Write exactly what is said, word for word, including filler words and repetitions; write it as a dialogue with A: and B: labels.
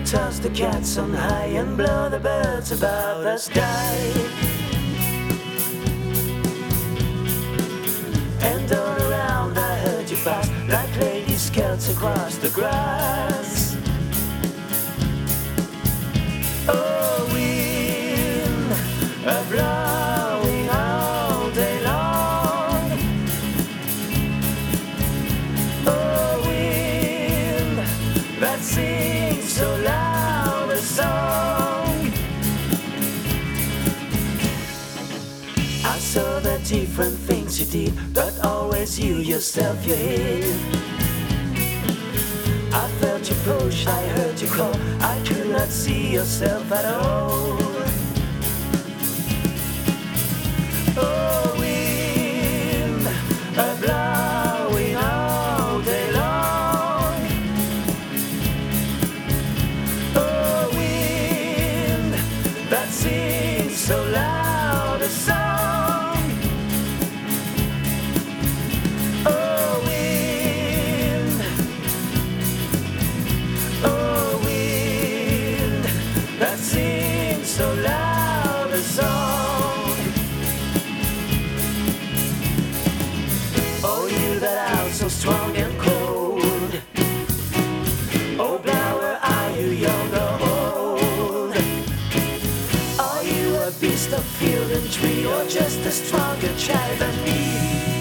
A: Toss the cats on high and blow the birds about the sky. And all around I heard you pass like lady scouts across the grass. Oh, wind, a blowing all day long. Oh, wind, that sings so loud a song. I saw the different things you did, but always you yourself you hid. I felt you push, I heard you call, I could not see yourself at all. Oh, wind, a blowing all day long. Oh, wind, that sings so loud a song. Oh, wind, oh, wind, that sings so loud a song. Oh, you that out so strong and cold. Oh, blower, are you young or old? Are you a beast of field and tree, or just a stronger child than me?